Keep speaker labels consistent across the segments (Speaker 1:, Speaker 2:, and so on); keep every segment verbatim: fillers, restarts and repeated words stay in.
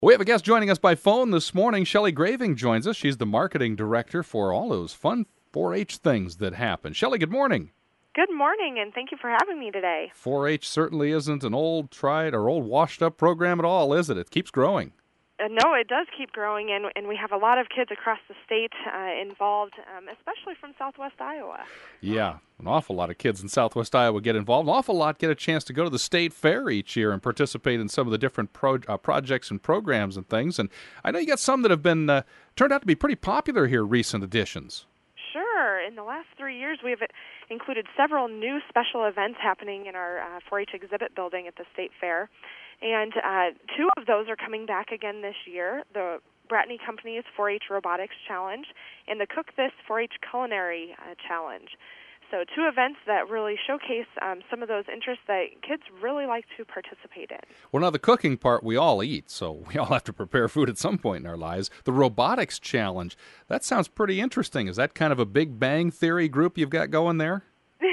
Speaker 1: We have a guest joining us by phone this morning. Shelley Graving joins us. She's the marketing director for all those fun four H things that happen. Shelley, good morning.
Speaker 2: Good morning, and thank you for having me today.
Speaker 1: four H certainly isn't an old, tried, or old, washed-up program at all, is it? It keeps growing.
Speaker 2: Uh, no, it does keep growing, and, and we have a lot of kids across the state uh, involved, um, especially from southwest Iowa.
Speaker 1: Yeah, an awful lot of kids in southwest Iowa get involved. An awful lot get a chance to go to the state fair each year and participate in some of the different pro- uh, projects and programs and things. And I know you got some that have been uh, turned out to be pretty popular here, recent editions.
Speaker 2: Sure. In the last three years, we have included several new special events happening in our uh, four H exhibit building at the state fair. And uh, two of those are coming back again this year. The Bratney Company's four H Robotics Challenge and the Cook This four H Culinary uh, Challenge. So two events that really showcase um, some of those interests that kids really like to participate in.
Speaker 1: Well, now the cooking part we all eat, so we all have to prepare food at some point in our lives. The Robotics Challenge, that sounds pretty interesting. Is that kind of a Big Bang Theory group you've got going there?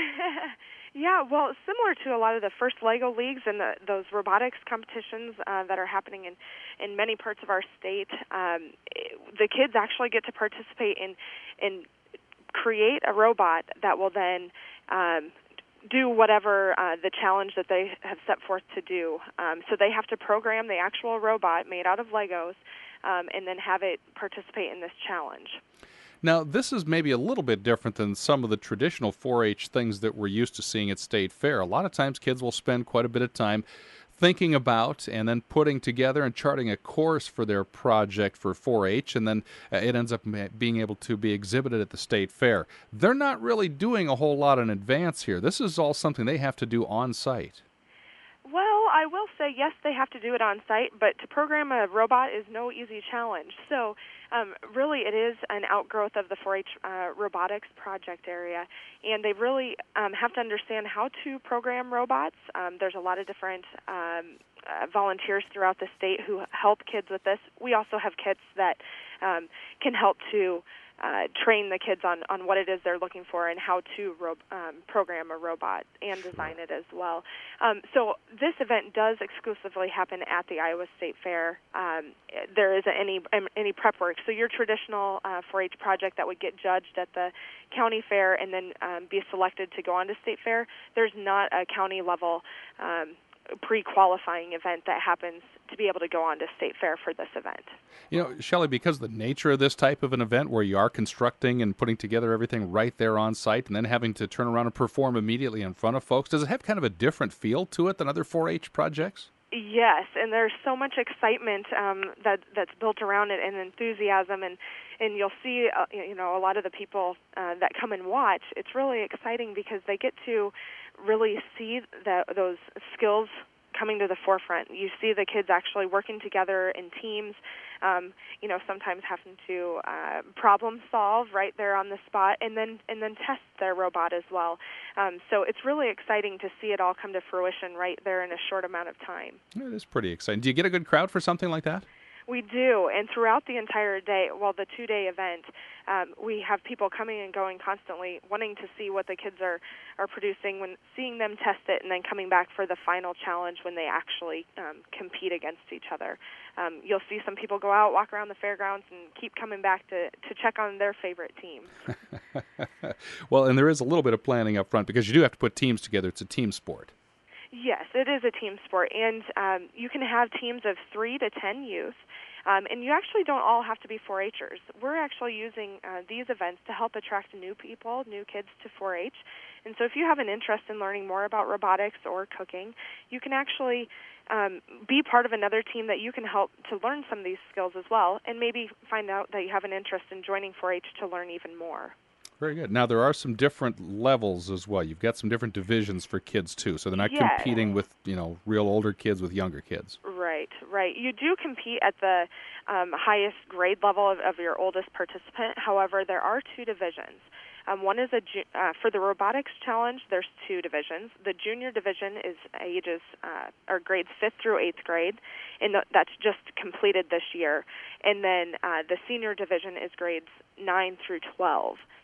Speaker 2: Yeah, well, similar to a lot of the first LEGO Leagues and the, those robotics competitions uh, that are happening in, in many parts of our state, um, the kids actually get to participate in in create a robot that will then um, do whatever uh, the challenge that they have set forth to do. Um, so they have to program the actual robot made out of Legos um, and then have it participate in this challenge.
Speaker 1: Now, this is maybe a little bit different than some of the traditional four H things that we're used to seeing at State Fair. A lot of times kids will spend quite a bit of time thinking about and then putting together and charting a course for their project for four H, and then uh, it ends up being able to be exhibited at the State Fair. They're not really doing a whole lot in advance here. This is all something they have to do on site.
Speaker 2: Well, I will say, yes, they have to do it on site, but to program a robot is no easy challenge. So um, really it is an outgrowth of the four H uh, robotics project area, and they really um, have to understand how to program robots. Um, there's a lot of different um, uh, volunteers throughout the state who help kids with this. We also have kits that um, can help to Uh, train the kids on, on what it is they're looking for and how to ro- um, program a robot and design it as well. Um, so this event does exclusively happen at the Iowa State Fair. Um, there isn't any any prep work. So your traditional uh, four H project that would get judged at the county fair and then um, be selected to go on to State Fair, there's not a county level um, pre-qualifying event that happens to be able to go on to State Fair for this event.
Speaker 1: You know, Shelley, because of the nature of this type of an event where you are constructing and putting together everything right there on site and then having to turn around and perform immediately in front of folks, does it have kind of a different feel to it than other four H projects?
Speaker 2: Yes, and there's so much excitement um, that that's built around it and enthusiasm, and, and you'll see uh, you know a lot of the people uh, that come and watch. It's really exciting because they get to really see that those skills coming to the forefront. You see the kids actually working together in teams, um, you know, sometimes having to uh, problem solve right there on the spot, and then and then test their robot as well. Um, so it's really exciting to see it all come to fruition right there in a short amount of time.
Speaker 1: It is pretty exciting. Do you get a good crowd for something like that?
Speaker 2: We do, and throughout the entire day, well, the two-day event, um, we have people coming and going constantly, wanting to see what the kids are, are producing, when seeing them test it, and then coming back for the final challenge when they actually um, compete against each other. Um, you'll see some people go out, walk around the fairgrounds, and keep coming back to, to check on their favorite team.
Speaker 1: Well, and there is a little bit of planning up front because you do have to put teams together. It's a team sport.
Speaker 2: Yes, it is a team sport, and um, you can have teams of three to ten youth, um, and you actually don't all have to be four H'ers. We're actually using uh, these events to help attract new people, new kids to four H, and so if you have an interest in learning more about robotics or cooking, you can actually um, be part of another team that you can help to learn some of these skills as well, and maybe find out that you have an interest in joining four H to learn even more.
Speaker 1: Very good. Now, there are some different levels as well. You've got some different divisions for kids, too, so they're not
Speaker 2: yes.
Speaker 1: competing with, you know, real older kids with younger kids.
Speaker 2: Right, right. You do compete at the um, highest grade level of, of your oldest participant. However, there are two divisions. Um, one is a ju- uh, for the robotics challenge. There's two divisions. The junior division is ages uh, or grades fifth through eighth grade, and th- that's just completed this year. And then uh, the senior division is grades nine through twelve.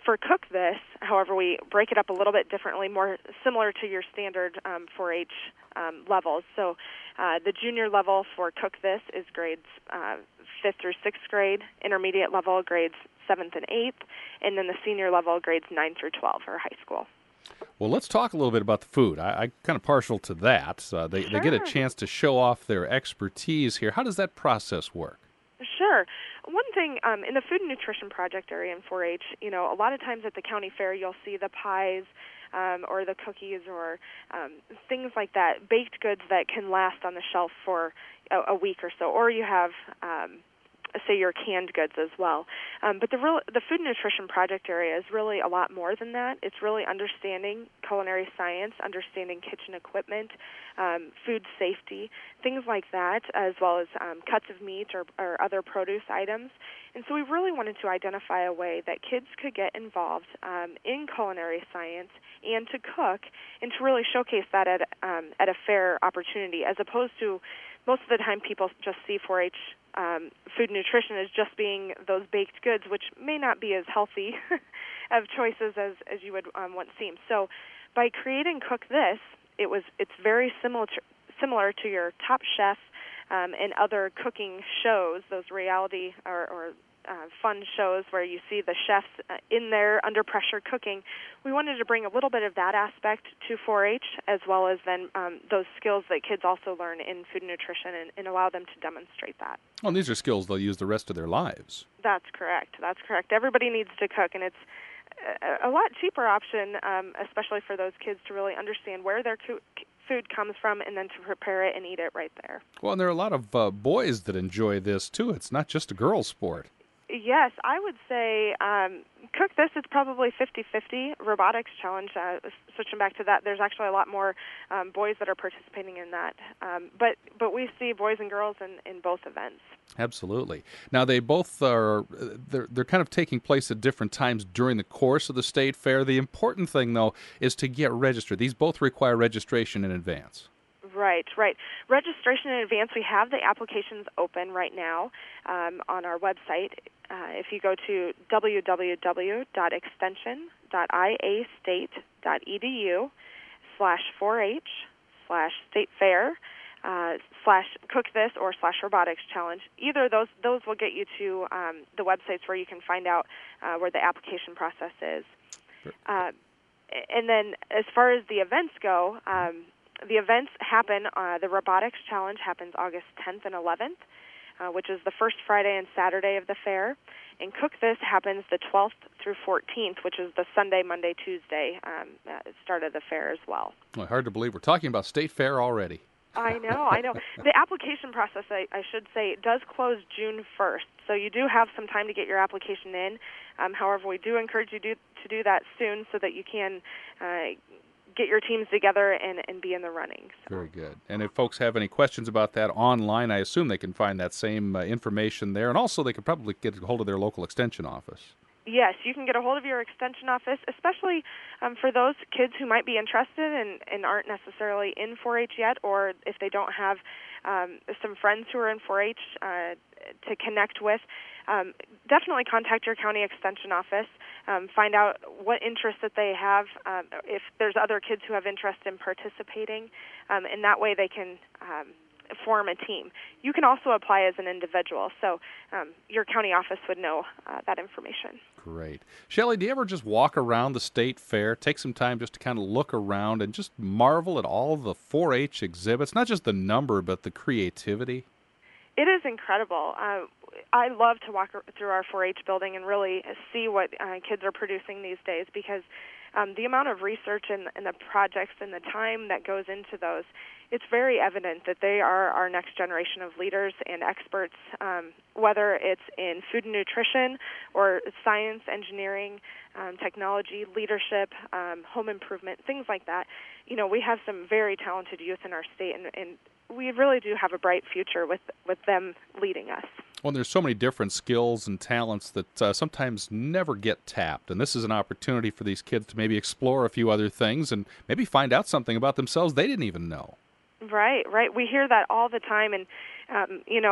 Speaker 2: for Cook This, however, we break it up a little bit differently, more similar to your standard um, four H um, levels. So uh, the junior level for Cook This is grades uh, fifth through sixth grade, intermediate level grades seventh and eighth, and then the senior level grades nine through twelve for high school.
Speaker 1: Well, let's talk a little bit about the food. I, I'm kind of partial to that. Uh, they,
Speaker 2: Sure.
Speaker 1: they get a chance to show off their expertise here. How does that process work?
Speaker 2: Sure. One thing um, in the Food and Nutrition Project area in four H, you know, a lot of times at the county fair you'll see the pies um, or the cookies or um, things like that, baked goods that can last on the shelf for a, a week or so, or you have um, say your canned goods as well. Um, but the real, the Food and Nutrition Project area is really a lot more than that. It's really understanding culinary science, understanding kitchen equipment, um, food safety, things like that, as well as um, cuts of meat or, or other produce items. And so we really wanted to identify a way that kids could get involved um, in culinary science and to cook, and to really showcase that at um, at a fair opportunity, as opposed to most of the time people just see four H um, food and nutrition as just being those baked goods, which may not be as healthy of choices as, as you would um, once seem. So by creating Cook This, it was it's very similar to, similar to your Top Chef um, and other cooking shows, those reality or, or uh, fun shows where you see the chefs uh, in there under pressure cooking. We wanted to bring a little bit of that aspect to four H, as well as then um, those skills that kids also learn in food and nutrition, and, and allow them to demonstrate that.
Speaker 1: Well, and these are skills they'll use the rest of their lives.
Speaker 2: That's correct. That's correct. Everybody needs to cook, and it's a, a lot cheaper option, um, especially for those kids to really understand where their co- food comes from and then to prepare it and eat it right there.
Speaker 1: Well, and there are a lot of uh, boys that enjoy this, too. It's not just a girls' sport.
Speaker 2: Yes, I would say um, Cook This is probably fifty-fifty. Robotics Challenge, uh, switching back to that, there's actually a lot more um, boys that are participating in that. Um, but but we see boys and girls in, in both events.
Speaker 1: Absolutely. Now, they both are, they're, they're kind of taking place at different times during the course of the state fair. The important thing, though, is to get registered. These both require registration in advance.
Speaker 2: Right, right. Registration in advance, we have the applications open right now um, on our website. Uh, if you go to w w w dot extension dot i a state dot e d u slash four H slash state fair uh, slash Cook This or slash Robotics Challenge, either of those, those will get you to um, the websites where you can find out uh, where the application process is.
Speaker 1: Sure.
Speaker 2: Uh, and then as far as the events go, um, the events happen, uh, the Robotics Challenge happens August tenth and eleventh, uh, which is the first Friday and Saturday of the fair. And Cook This happens the twelfth through fourteenth, which is the Sunday, Monday, Tuesday um, uh, start of the fair as well.
Speaker 1: Well, hard to believe we're talking about state fair already.
Speaker 2: I know, I know. The application process, I, I should say, does close June first, so you do have some time to get your application in. Um, however, we do encourage you do, to do that soon so that you can uh, get your teams together and, and be in the running. So.
Speaker 1: Very good. And if folks have any questions about that online, I assume they can find that same uh, information there. And also they could probably get a hold of their local extension office.
Speaker 2: Yes, you can get a hold of your extension office, especially um, for those kids who might be interested and, and aren't necessarily in four H yet, or if they don't have um, some friends who are in four H uh, to connect with. Um, definitely contact your county extension office. Um, find out what interest that they have, um, if there's other kids who have interest in participating, um, and that way they can um, form a team. You can also apply as an individual, so um, your county office would know uh, that information.
Speaker 1: Great. Shelley, do you ever just walk around the state fair, take some time just to kind of look around and just marvel at all the four H exhibits, not just the number, but the creativity?
Speaker 2: It is incredible. Uh, I love to walk through our four H building and really see what uh, kids are producing these days, because um, the amount of research and, and the projects and the time that goes into those, it's very evident that they are our next generation of leaders and experts, um, whether it's in food and nutrition or science, engineering, um, technology, leadership, um, home improvement, things like that. You know, we have some very talented youth in our state, and, and we really do have a bright future with, with them leading us.
Speaker 1: Well, there's so many different skills and talents that uh, sometimes never get tapped, and this is an opportunity for these kids to maybe explore a few other things and maybe find out something about themselves they didn't even know.
Speaker 2: Right, right. We hear that all the time, and, um, you know,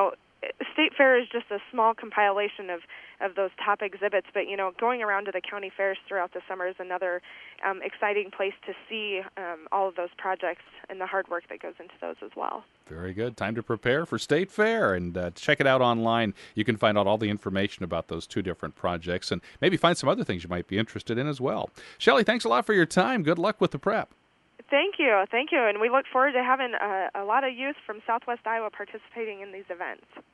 Speaker 2: State Fair is just a small compilation of, of those top exhibits, but, you know, going around to the county fairs throughout the summer is another um, exciting place to see um, all of those projects and the hard work that goes into those as well.
Speaker 1: Very good. Time to prepare for State Fair, and uh, check it out online. You can find out all the information about those two different projects and maybe find some other things you might be interested in as well. Shelley, thanks a lot for your time. Good luck with the prep.
Speaker 2: Thank you. Thank you. And we look forward to having a, a lot of youth from Southwest Iowa participating in these events.